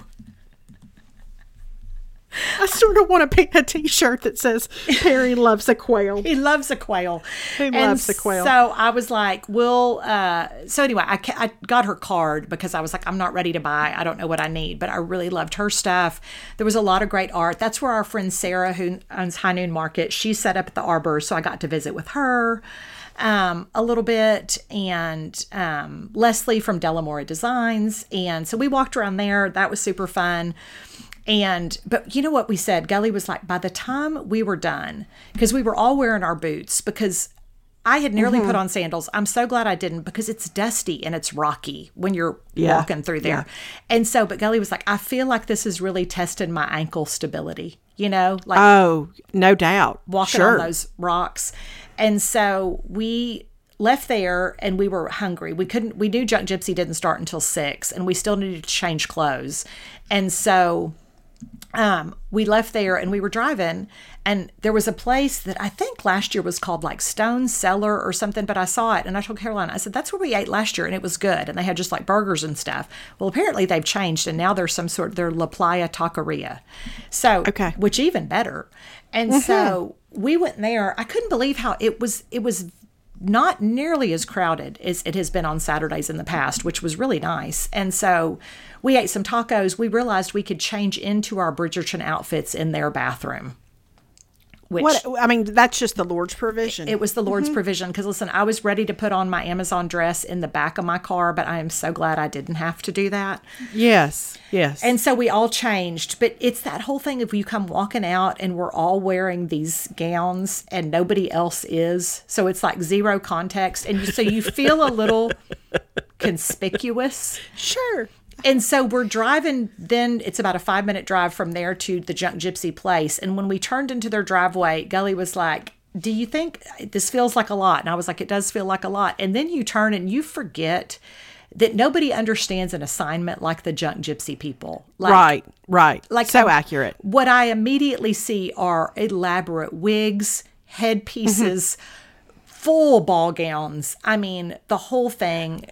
Speaker 1: I sort of want to paint a T-shirt that says Perry loves a quail.
Speaker 2: He loves a quail.
Speaker 1: He loves the quail.
Speaker 2: So I was like, so anyway, I got her card because I was like, I'm not ready to buy. I don't know what I need, but I really loved her stuff. There was a lot of great art. That's where our friend Sarah, who owns High Noon Market, she set up at the Arbor. So I got to visit with her a little bit, and Leslie from Delamora Designs. And so we walked around there. That was super fun. But you know what we said? Gully was like, by the time we were done, because we were all wearing our boots, because I had nearly put on sandals. I'm so glad I didn't, because it's dusty and it's rocky when you're walking through there. And so, but Gully was like, I feel like this is really testing my ankle stability, like,
Speaker 1: oh, no doubt.
Speaker 2: Walking on those rocks. And so we left there, and we were hungry. We knew Junk Gypsy didn't start until 6, and we still needed to change clothes. And so we left there, and we were driving, and there was a place that I think last year was called like Stone Cellar or something, but I saw it, and I told Caroline, I said, that's where we ate last year, and it was good, and they had just like burgers and stuff. Well, apparently they've changed, and now there's they're La Playa Taqueria. So, which even better. And so we went there. I couldn't believe how it was not nearly as crowded as it has been on Saturdays in the past, which was really nice. And so we ate some tacos. We realized we could change into our Bridgerton outfits in their bathroom.
Speaker 1: That's just the Lord's provision.
Speaker 2: It was the Lord's provision. Because listen, I was ready to put on my Amazon dress in the back of my car, but I am so glad I didn't have to do that.
Speaker 1: Yes.
Speaker 2: And so we all changed. But it's that whole thing of you come walking out and we're all wearing these gowns and nobody else is. So it's like zero context. And so you feel a little conspicuous.
Speaker 1: Sure.
Speaker 2: And so we're driving, then it's about a 5-minute drive from there to the Junk Gypsy place. And when we turned into their driveway, Gully was like, do you think this feels like a lot? And I was like, it does feel like a lot. And then you turn and you forget that nobody understands an assignment like the Junk Gypsy people.
Speaker 1: Right.
Speaker 2: Like
Speaker 1: so accurate.
Speaker 2: What I immediately see are elaborate wigs, headpieces, full ball gowns. I mean, the whole thing.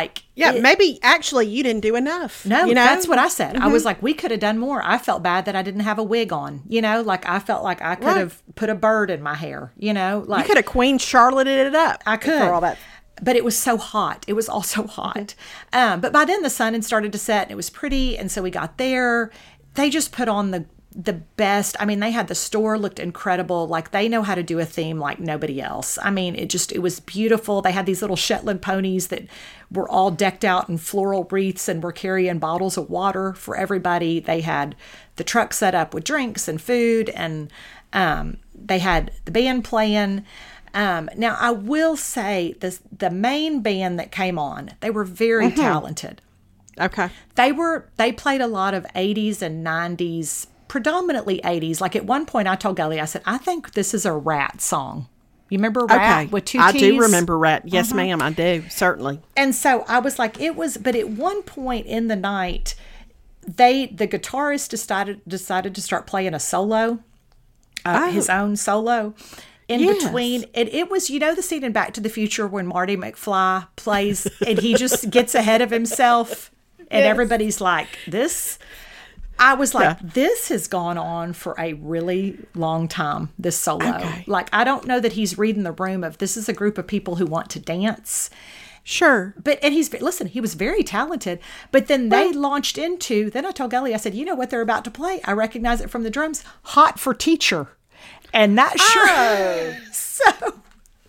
Speaker 1: Maybe actually you didn't do enough.
Speaker 2: No, that's what I said. I was like, we could have done more. I felt bad that I didn't have a wig on, I felt like I could have put a bird in my hair, you could
Speaker 1: have Queen Charlotted it up.
Speaker 2: I could.
Speaker 1: For all that.
Speaker 2: But it was so hot. It was all so hot. But by then the sun had started to set and it was pretty. And so we got there. They just put on the best. I mean, they had the store looked incredible. Like they know how to do a theme like nobody else. I mean, it was beautiful. They had these little Shetland ponies that were all decked out in floral wreaths and were carrying bottles of water for everybody. They had the truck set up with drinks and food, and they had the band playing. Now I will say the main band that came on, they were very talented.
Speaker 1: Okay.
Speaker 2: They played a lot of 80s and 90s, predominantly 80s. Like at one point I told Gully, I said, I think this is a Rat song. You remember Rat with two T's?
Speaker 1: I do remember Rat. Yes, ma'am, I do. Certainly.
Speaker 2: And so I was like, but at one point in the night, the guitarist decided to start playing a solo, his own solo. Between, and it was, the scene in Back to the Future when Marty McFly plays and he just gets ahead of himself and everybody's like, this. I was like, this has gone on for a really long time, this solo.
Speaker 1: Okay.
Speaker 2: Like, I don't know that he's reading the room of this is a group of people who want to dance.
Speaker 1: Sure.
Speaker 2: And he was very talented. But then they launched into, then I told Gully, I said, you know what they're about to play? I recognize it from the drums. Hot for Teacher. And that sure.
Speaker 1: Oh.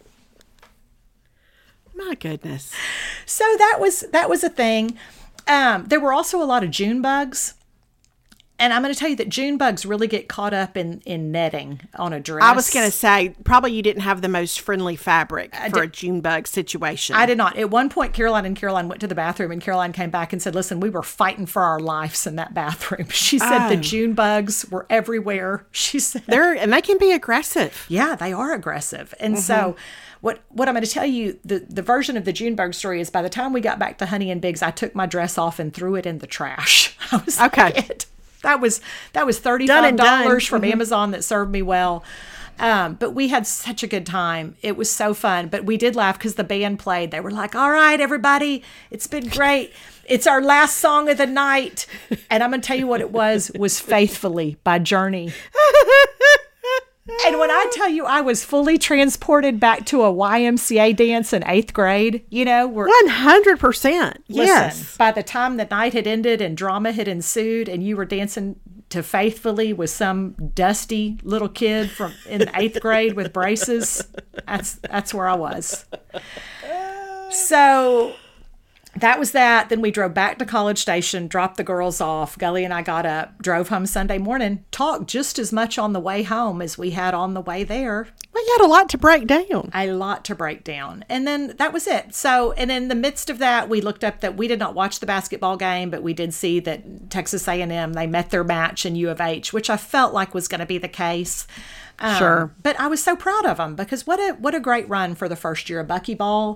Speaker 1: My goodness.
Speaker 2: So that was a thing. There were also a lot of June bugs. And I'm going to tell you that June bugs really get caught up in netting on a dress.
Speaker 1: I was going to say, probably you didn't have the most friendly fabric for a June bug situation.
Speaker 2: I did not. At one point, Caroline went to the bathroom, and Caroline came back and said, listen, we were fighting for our lives in that bathroom. She said the June bugs were everywhere. She said.
Speaker 1: And they can be aggressive.
Speaker 2: Yeah, they are aggressive. And so what I'm going to tell you, the version of the June bug story is by the time we got back to Honey and Biggs, I took my dress off and threw it in the trash. I was like, That was $35 from Amazon that served me well. But we had such a good time. It was so fun. But we did laugh because the band played. They were like, all right, everybody, it's been great. It's our last song of the night. And I'm going to tell you what it was Faithfully by Journey. And when I tell you I was fully transported back to a YMCA dance in 8th grade,
Speaker 1: 100%. Yes.
Speaker 2: Listen, by the time the night had ended and drama had ensued and you were dancing to Faithfully with some dusty little kid in 8th grade with braces, that's where I was. So that was that. Then we drove back to College Station, dropped the girls off. Gully and I got up, drove home Sunday morning, talked just as much on the way home as we had on the way there.
Speaker 1: Well, you had a lot to break down.
Speaker 2: A lot to break down. And then that was it. So, and in the midst of that, we looked up that we did not watch the basketball game, but we did see that Texas A&M, they met their match in U of H, which I felt like was going to be the case.
Speaker 1: Sure.
Speaker 2: But I was so proud of them because what a great run for the first year of Buckyball.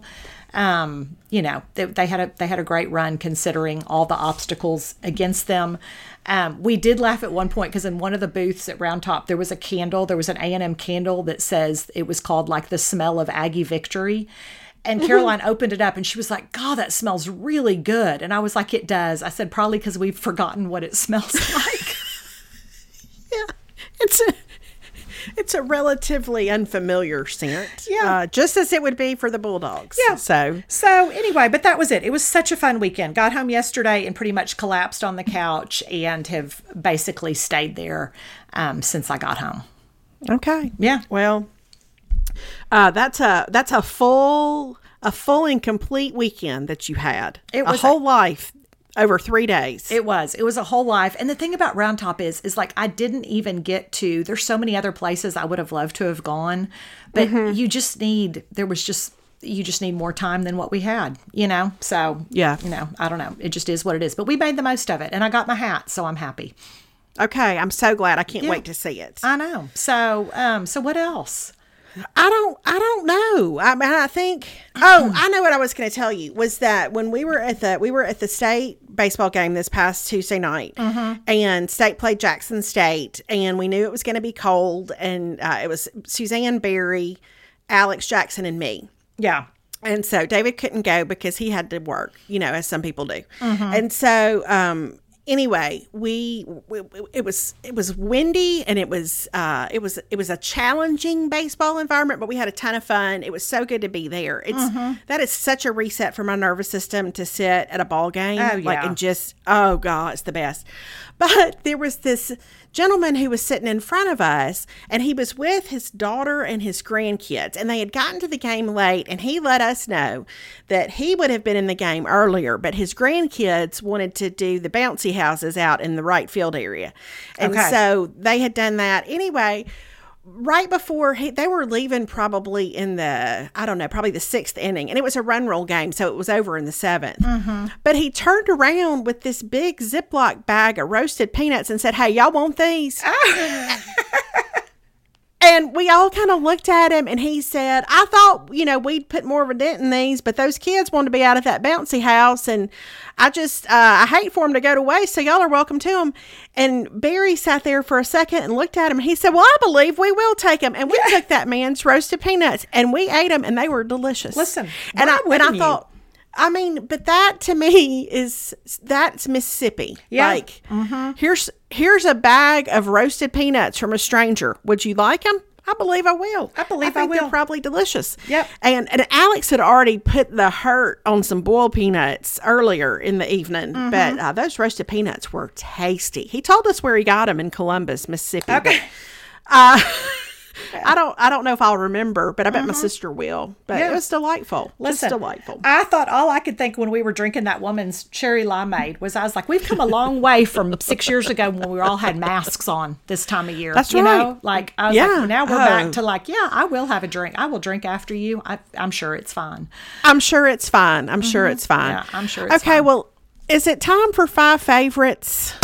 Speaker 2: They had a great run considering all the obstacles against them. We did laugh at one point because in one of the booths at Round Top, there was a candle. There was an A&M candle that says it was called like the smell of Aggie victory. And Caroline opened it up and she was like, God, that smells really good. And I was like, it does. I said, probably because we've forgotten what it smells like.
Speaker 1: Yeah, it's a relatively unfamiliar scent.
Speaker 2: Yeah.
Speaker 1: Just as it would be for the Bulldogs.
Speaker 2: Yeah. So anyway, but that was it. It was such a fun weekend. Got home yesterday and pretty much collapsed on the couch and have basically stayed there since I got home.
Speaker 1: Okay.
Speaker 2: Yeah.
Speaker 1: Well, that's a full and complete weekend that you had.
Speaker 2: It was
Speaker 1: a whole life. Over 3 days.
Speaker 2: It was a whole life. And the thing about Round Top is like, I didn't even get to, there's so many other places I would have loved to have gone, but you just need more time than what we had, So,
Speaker 1: yeah,
Speaker 2: I don't know. It just is what it is, but we made the most of it and I got my hat. So I'm happy.
Speaker 1: Okay. I'm so glad. I can't wait to see it.
Speaker 2: I know. So what else?
Speaker 1: I don't know. I mean, I think. Oh, I know what I was going to tell you was that when we were at the state baseball game this past Tuesday night, and State played Jackson State, and we knew it was going to be cold, and it was Suzanne Berry, Alex Jackson, and me.
Speaker 2: Yeah.
Speaker 1: And so David couldn't go because he had to work, as some people do, and so. Anyway, it was windy and it was a challenging baseball environment, but we had a ton of fun. It was so good to be there. That is such a reset for my nervous system to sit at a ball game, and just oh god, it's the best. But there was this gentleman who was sitting in front of us, and he was with his daughter and his grandkids, and they had gotten to the game late, and he let us know that he would have been in the game earlier, but his grandkids wanted to do the bouncy houses out in the right field area. And so they had done that. Anyway, right before they were leaving, probably in probably the 6th inning, and it was a run roll game, so it was over in the 7th. But he turned around with this big Ziploc bag of roasted peanuts and said, "Hey, y'all want these?" And we all kind of looked at him, and he said, "I thought, we'd put more of a dent in these, but those kids wanted to be out of that bouncy house, and I just, I hate for them to go to waste, so y'all are welcome to them." And Barry sat there for a second and looked at him, and he said, "Well, I believe we will take them." And we took that man's roasted peanuts, and we ate them, and they were delicious.
Speaker 2: Listen,
Speaker 1: and I thought, I mean, but that to me that's Mississippi.
Speaker 2: Yeah.
Speaker 1: Like, here's a bag of roasted peanuts from a stranger. Would you like them? I believe I will. I think they're probably delicious.
Speaker 2: Yep.
Speaker 1: And Alex had already put the hurt on some boiled peanuts earlier in the evening, but those roasted peanuts were tasty. He told us where he got them in Columbus, Mississippi.
Speaker 2: Okay.
Speaker 1: I don't know if I'll remember, but I bet my sister will. But it was delightful.
Speaker 2: Listen,
Speaker 1: Just delightful.
Speaker 2: I thought all I could think when we were drinking that woman's cherry limeade was I was like, we've come a long way from 6 years ago when we all had masks on this time of year.
Speaker 1: That's
Speaker 2: you
Speaker 1: right.
Speaker 2: know? Like, I was like, well, now we're back to like, yeah, I will have a drink. I will drink after you. I'm sure it's fine.
Speaker 1: I'm sure it's fine. I'm sure it's fine.
Speaker 2: Yeah, I'm sure it's
Speaker 1: okay,
Speaker 2: fine.
Speaker 1: well, is it time for 5 favorites?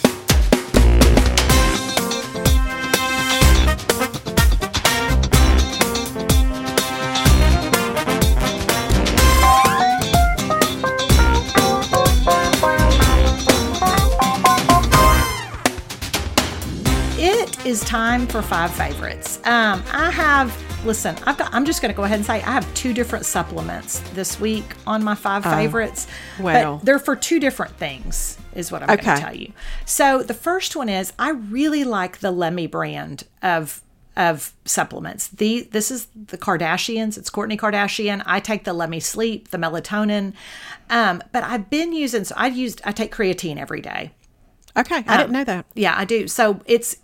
Speaker 2: It is time for 5 favorites. I'm just going to go ahead and say I have 2 different supplements this week on my 5 favorites.
Speaker 1: Well.
Speaker 2: But they're for 2 different things, is what I'm going to tell you. So the first one is I really like the Lemme brand of supplements. This is the Kardashians. It's Kourtney Kardashian. I take the Lemme Sleep, the melatonin. But I've been using, I take creatine every day.
Speaker 1: Okay, I didn't know that.
Speaker 2: Yeah, I do. So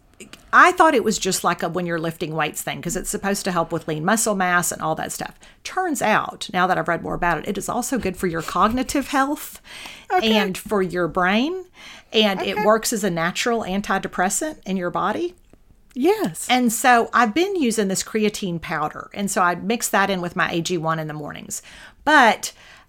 Speaker 2: I thought it was just like a when you're lifting weights thing because it's supposed to help with lean muscle mass and all that stuff. Turns out, now that I've read more about it, it is also good for your cognitive health and for your brain. And it works as a natural antidepressant in your body.
Speaker 1: Yes.
Speaker 2: And so I've been using this creatine powder. And so I mix that in with my AG1 in the mornings. But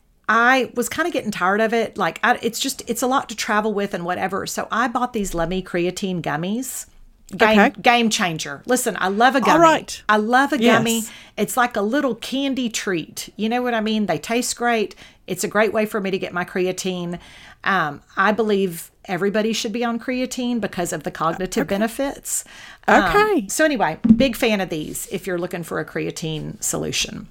Speaker 2: I was kind of getting tired of it. Like, it's a lot to travel with and whatever. So I bought these Lemme creatine gummies. Game changer. Listen, I love a gummy.
Speaker 1: All right.
Speaker 2: I love a gummy.
Speaker 1: Yes.
Speaker 2: It's like a little candy treat. You know what I mean? They taste great. It's a great way for me to get my creatine. I believe everybody should be on creatine because of the cognitive benefits. So anyway, big fan of these if you're looking for a creatine solution.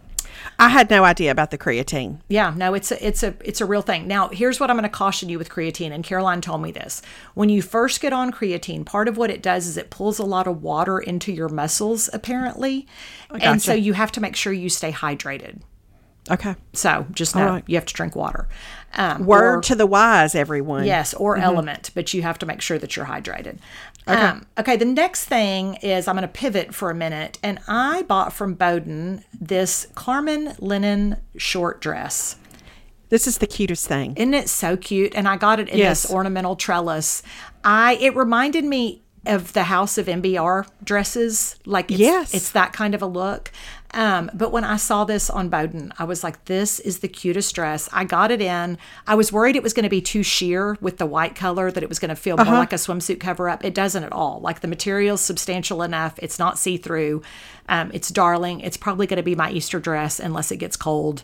Speaker 1: I had no idea about the creatine.
Speaker 2: Yeah, no, it's a real thing. Now, here's what I'm going to caution you with creatine, and Caroline told me this. When you first get on creatine, part of what it does is it pulls a lot of water into your muscles, apparently.
Speaker 1: Gotcha.
Speaker 2: And so you have to make sure you stay hydrated.
Speaker 1: Okay.
Speaker 2: So just know you have to drink water.
Speaker 1: Word to the wise, everyone.
Speaker 2: Yes, or Element, but you have to make sure that you're hydrated.
Speaker 1: Okay.
Speaker 2: The next thing is I'm going to pivot for a minute, and I bought from Bowden this Carmen linen short dress.
Speaker 1: This is the cutest thing.
Speaker 2: Isn't it so cute? And I got it in this ornamental trellis. It reminded me of the House of MBR dresses. Like, it's that kind of a look. But when I saw this on Bowden, I was like, this is the cutest dress. I got it in. I was worried it was going to be too sheer with the white color, that it was going to feel more like a swimsuit cover up. It doesn't at all. Like, the material's substantial enough. It's not see-through. It's darling. It's probably going to be my Easter dress unless it gets cold.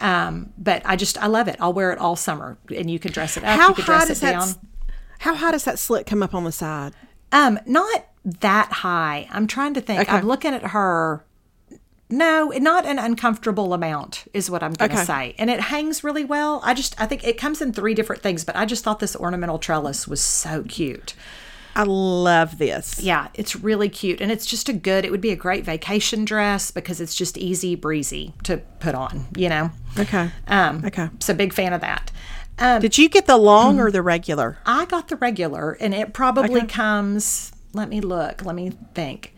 Speaker 2: But I love it. I'll wear it all summer, and you can dress it up. You can dress it down.
Speaker 1: How high does that slit come up on the side?
Speaker 2: Not that high. I'm trying to think. I'm looking at her. No, not an uncomfortable amount is what I'm going to say. And it hangs really well. I think it comes in 3 different things, but I just thought this ornamental trellis was so cute.
Speaker 1: I love this.
Speaker 2: Yeah, it's really cute. And it's just it would be a great vacation dress because it's just easy breezy to put on, you know?
Speaker 1: Okay.
Speaker 2: So big fan of that.
Speaker 1: Did you get the long or the regular?
Speaker 2: I got the regular, and it probably comes, let me think.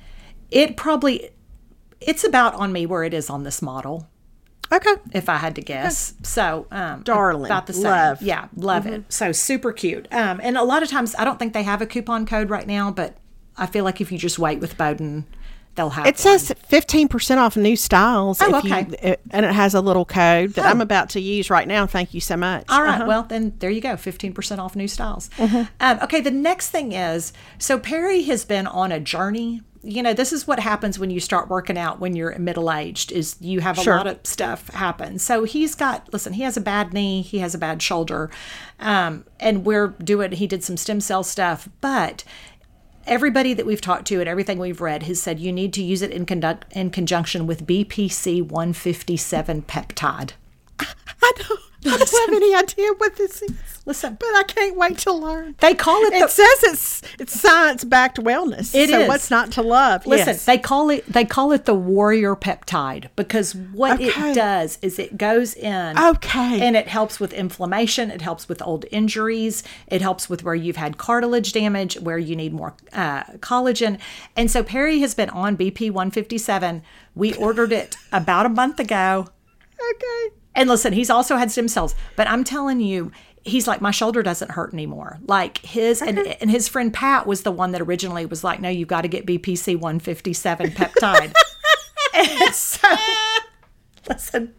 Speaker 2: It's about on me where it is on this model.
Speaker 1: Okay.
Speaker 2: If I had to guess. So,
Speaker 1: darling.
Speaker 2: About the same.
Speaker 1: Love.
Speaker 2: Yeah, love it. So super cute. And a lot of times, I don't think they have a coupon code right now, but I feel like if you just wait with Bowden, they'll have
Speaker 1: it says 15% off new styles.
Speaker 2: Oh, okay.
Speaker 1: And it has a little code that I'm about to use right now. Thank you so much.
Speaker 2: All right. Well, then there you go. 15% off new styles. The next thing is, so Perry has been on a journey. You know, this is what happens when you start working out when you're middle-aged, is you have a lot of stuff happen. So he has a bad knee, he has a bad shoulder, and he did some stem cell stuff, but everybody that we've talked to and everything we've read has said you need to use it in conjunction with BPC 157 peptide.
Speaker 1: I don't have any idea what this is.
Speaker 2: Listen,
Speaker 1: But I can't wait to learn.
Speaker 2: they call it
Speaker 1: It says it's science-backed wellness.
Speaker 2: It
Speaker 1: so
Speaker 2: is.
Speaker 1: what's not to love?
Speaker 2: Listen,
Speaker 1: Yes.
Speaker 2: they call it the warrior peptide because what
Speaker 1: Okay.
Speaker 2: it does is it goes in
Speaker 1: Okay.
Speaker 2: and it helps with inflammation, it helps with old injuries, it helps with where you've had cartilage damage, where you need more collagen. And so Perry has been on BP 157. We ordered it about a month ago.
Speaker 1: Okay.
Speaker 2: And listen, he's also had stem cells, but I'm telling you, he's like, my shoulder doesn't hurt anymore. Like and his friend Pat was the one that originally was like, no, you've got to get BPC 157 peptide. And so, listen,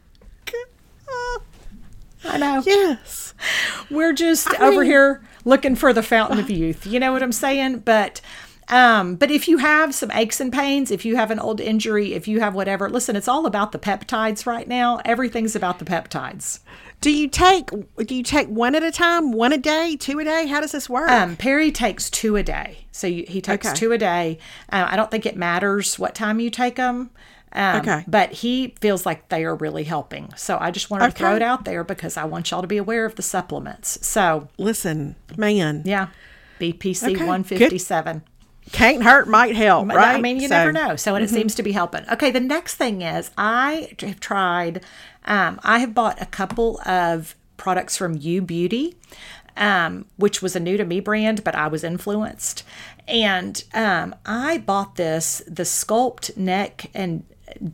Speaker 2: I know.
Speaker 1: Yes.
Speaker 2: We're just over here looking for the fountain of youth. You know what I'm saying? But if you have some aches and pains, if you have an old injury, if you have whatever, listen, it's all about the peptides right now. Everything's about the peptides.
Speaker 1: Do you take one at a time, one a day, two a day? How does this work?
Speaker 2: Perry takes 2 a day. So he takes
Speaker 1: Okay.
Speaker 2: 2 a day. I don't think it matters what time you take them.
Speaker 1: Okay.
Speaker 2: But he feels like they are really helping. So I just wanted to throw it out there because I want y'all to be aware of the supplements. So,
Speaker 1: Listen, man.
Speaker 2: yeah, BPC
Speaker 1: Okay,
Speaker 2: 157.
Speaker 1: Can't hurt, might help, right?
Speaker 2: I mean, you never know. So, and it seems to be helping. Okay, the next thing is I have tried, I have bought a couple of products from U Beauty, which was a new to me brand, but I was influenced. And I bought the Sculpt Neck and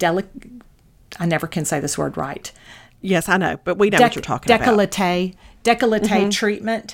Speaker 2: I never can say this word right.
Speaker 1: Yes, I know, but we know what you're talking about.
Speaker 2: Décolleté treatment.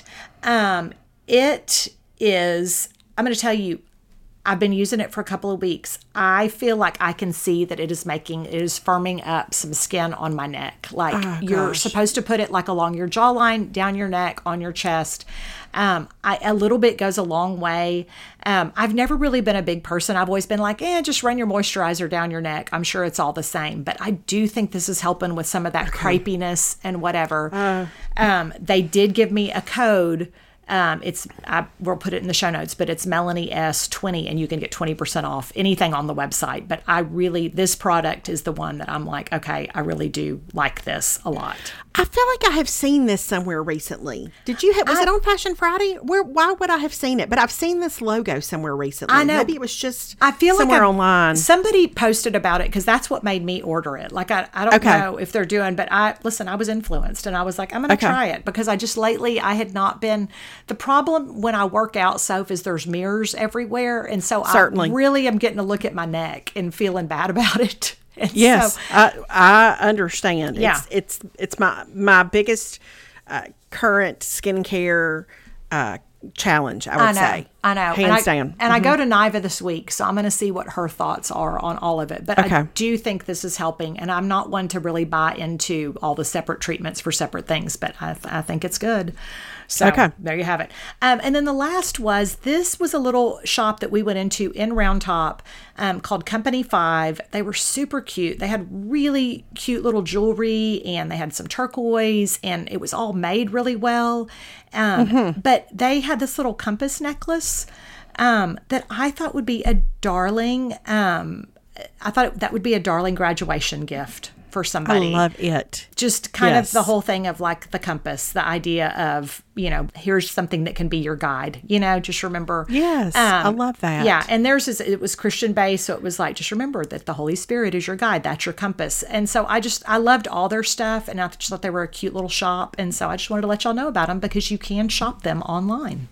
Speaker 2: It is, I'm going to tell you, I've been using it for a couple of weeks. I feel like I can see that it is firming up some skin on my neck. Like you're supposed to put it like along your jawline, down your neck, on your chest. A little bit goes a long way. I've never really been a big person. I've always been like, just run your moisturizer down your neck. I'm sure it's all the same. But I do think this is helping with some of that crepiness and whatever. They did give me a code. We'll put it in the show notes, but it's Melanie S20 and you can get 20% off anything on the website. But this product is the one that I'm like, okay, I really do like this a lot.
Speaker 1: I feel like I have seen this somewhere recently. Was it on Fashion Friday? Why would I have seen it? But I've seen this logo somewhere recently.
Speaker 2: I know.
Speaker 1: Maybe it was just
Speaker 2: I feel
Speaker 1: somewhere
Speaker 2: like
Speaker 1: online.
Speaker 2: Somebody posted about it because that's what made me order it. Like I don't
Speaker 1: Okay.
Speaker 2: know if they're doing, but I was influenced and I was like, I'm going to try it because I just lately I had not been. The problem when I work out, Soph, is there's mirrors everywhere, and so
Speaker 1: Certainly.
Speaker 2: I really am getting to look at my neck and feeling bad about it. And
Speaker 1: Yes,
Speaker 2: so,
Speaker 1: I understand.
Speaker 2: Yeah.
Speaker 1: It's my biggest current skincare challenge, I would say.
Speaker 2: I know.
Speaker 1: Hands down.
Speaker 2: And I go to Niva this week, so I'm going to see what her thoughts are on all of it. But I do think this is helping, and I'm not one to really buy into all the separate treatments for separate things, but I think it's good. So there you have it. And then the last this was a little shop that we went into in Round Top called Company 5. They were super cute. They had really cute little jewelry and they had some turquoise and it was all made really well. But they had this little compass necklace that I thought would be a darling, I thought that would be a darling graduation gift for somebody.
Speaker 1: I love it.
Speaker 2: Just kind of the whole thing of like the compass, the idea of, here's something that can be your guide, just remember.
Speaker 1: Yes, I love that.
Speaker 2: Yeah. And it was Christian based. So it was like, just remember that the Holy Spirit is your guide. That's your compass. And so I loved all their stuff. And I just thought they were a cute little shop. And so I just wanted to let y'all know about them because you can shop them online.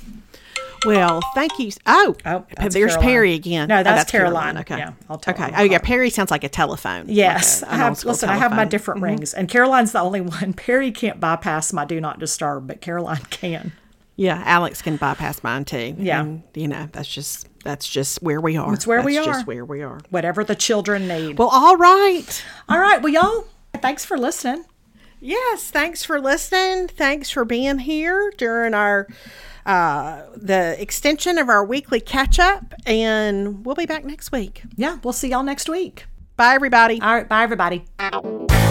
Speaker 1: Well, thank you. Oh,
Speaker 2: that's
Speaker 1: there's
Speaker 2: Caroline.
Speaker 1: Perry again.
Speaker 2: No, that's Caroline.
Speaker 1: Okay.
Speaker 2: Yeah, I'll tell her.
Speaker 1: Oh, yeah. Perry sounds like a telephone.
Speaker 2: Yes.
Speaker 1: Like
Speaker 2: I have my different rings. And Caroline's the only one. Perry can't bypass my do not disturb, but Caroline can.
Speaker 1: Yeah, Alex can bypass mine too.
Speaker 2: Yeah.
Speaker 1: And, that's just where we are.
Speaker 2: It's where we are.
Speaker 1: That's just where we are.
Speaker 2: Whatever the children need.
Speaker 1: Well, all right.
Speaker 2: All right. Well, y'all, thanks for listening.
Speaker 1: Yes, thanks for listening. Thanks for being here during our the extension of our weekly catch up, and we'll be back next week.
Speaker 2: Yeah, we'll see y'all next week.
Speaker 1: Bye, everybody.
Speaker 2: All right, bye, everybody.